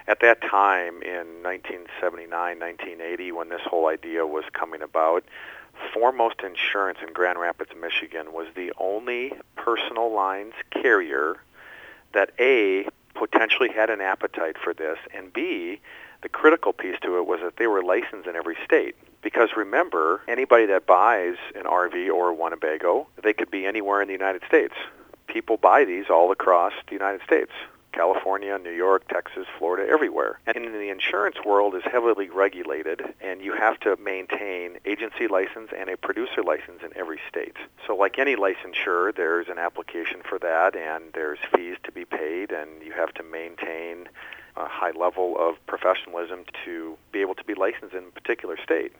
At that time in 1979, 1980, when this whole idea was coming about, Foremost Insurance in Grand Rapids, Michigan was the only personal lines carrier that A, potentially had an appetite for this, and B, the critical piece to it was that they were licensed in every state. Because remember, anybody that buys an RV or a Winnebago, they could be anywhere in the United States. People buy these all across the United States. California, New York, Texas, Florida, everywhere. And the insurance world is heavily regulated, and you have to maintain agency license and a producer license in every state. So like any licensure, there's an application for that, and there's fees to be paid, and you have to maintain a high level of professionalism to be able to be licensed in a particular state.